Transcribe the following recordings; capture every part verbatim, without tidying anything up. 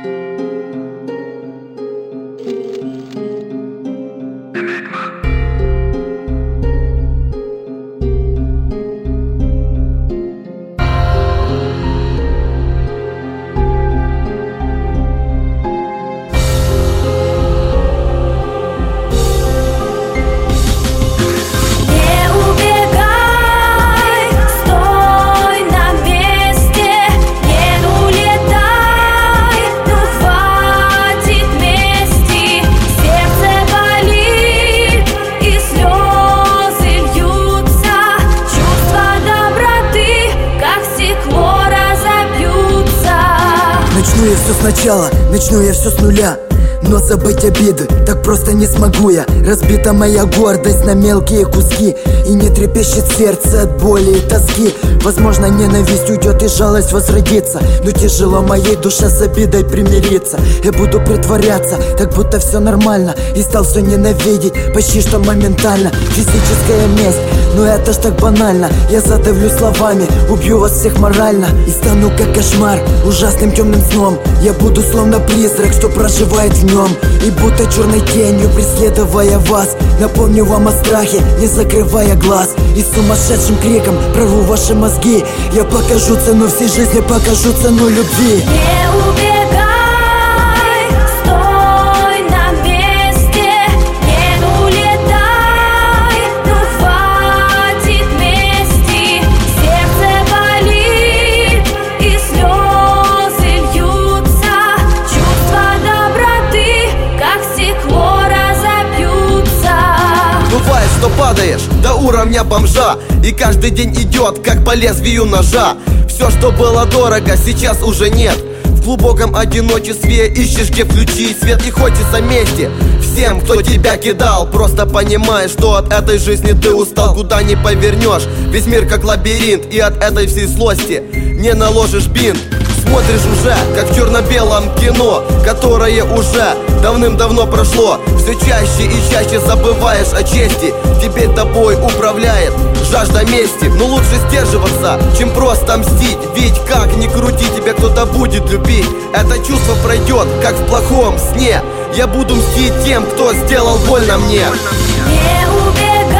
Начну я все сначала, начну я все с нуля. Но забыть обиды так просто не смогу я. Разбита моя гордость на мелкие куски, и не трепещет сердце от боли и тоски. Возможно, ненависть уйдет и жалость возродится, но тяжело моей душе с обидой примириться. Я буду притворяться, так будто все нормально, и стал все ненавидеть почти что моментально. Физическая месть, но это ж так банально. Я задавлю словами, убью вас всех морально, и стану как кошмар, ужасным темным сном. Я буду словно призрак, что проживает в нем, и будто черной тенью преследуя вас, напомню вам о страхе, не закрывая глаз, и сумасшедшим криком прорву ваши мозги. Я покажу цену всей жизни, покажу цену любви. Не убегай, стой на месте, не улетай, ну хватит мести. Сердце болит и слезы льются, чувства доброты, как стекло, разобьются. Бывает, что падаешь до уровня бомжа, и каждый день идет, как по лезвию ножа. Все, что было дорого, сейчас уже нет. В глубоком одиночестве ищешь, где включить свет, и хочется мести всем, кто тебя кидал. Просто понимаешь, что от этой жизни ты устал. Куда не повернешь, весь мир как лабиринт, и от этой всей злости не наложишь бинт. Смотришь уже, как в черно-белом кино, которое уже давным-давно прошло. Все чаще и чаще забываешь о чести, теперь тобой управляет жажда мести. Но лучше сдерживаться, чем просто мстить, ведь как ни крути, тебя кто-то будет любить. Это чувство пройдет, как в плохом сне. Я буду мстить тем, кто сделал больно мне. Не убегай,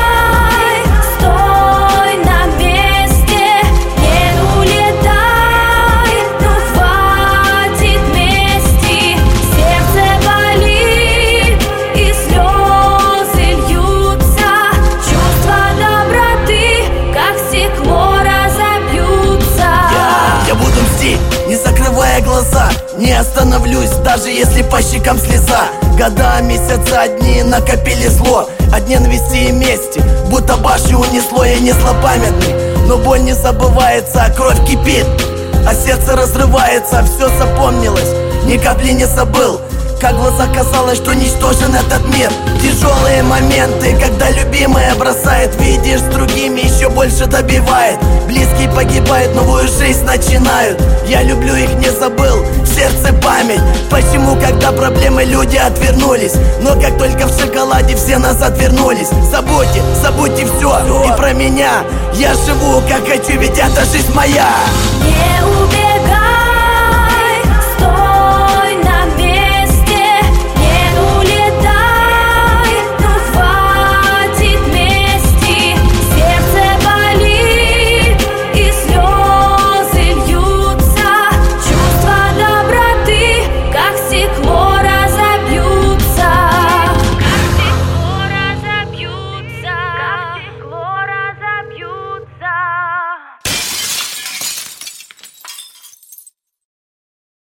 стой на месте, не улетай, ну хватит мести. Сердце болит и слезы льются, чувства доброты, как стекло, разобьются. Я, я буду мстить, не закрывая глаза, не остановлюсь, даже если по щекам слеза. Года, месяцы, дни накопили зло от ненависти и мести, будто башню унесло. Я не злопамятный, но боль не забывается, а кровь кипит, а сердце разрывается. Все запомнилось, ни капли не забыл, как в глазах казалось, что ничтожен этот мир. Тяжелые моменты, когда любимая бросает, видишь, с другими еще больше добивает. Близкие погибают, новую жизнь начинают. Я люблю их, не забыл, в сердце память. Почему, когда проблемы, люди отвернулись, но как только в шоколаде все назад вернулись. Забудьте, забудьте все, и про меня. Я живу, как хочу, ведь это жизнь моя. Не убегай.